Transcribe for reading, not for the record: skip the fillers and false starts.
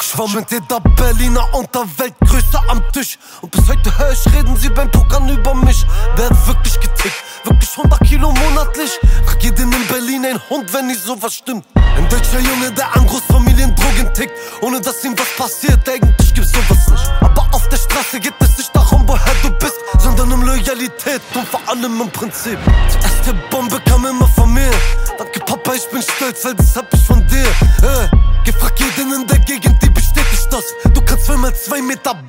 Ich war mit jeder Berliner Unterweltgröße am Tisch. Und bis heute hör ich, reden sie beim Pokern über mich. Der hat wirklich getickt, wirklich 100 Kilo monatlich. Frag jeden in Berlin ein Hund, wenn nicht sowas stimmt. Ein deutscher Junge, der an Großfamiliendrogen tickt, ohne dass ihm was passiert, eigentlich gibt's sowas nicht. Aber auf der Straße geht es nicht darum, woher du bist, sondern um Loyalität und vor allem im Prinzip. Die erste Bombe kam immer von mir. Danke Papa, ich bin stolz, weil das hab ich von dir. Gefragt jeden in der Gegend, die bestätigt das. Du kannst 2x2 Meter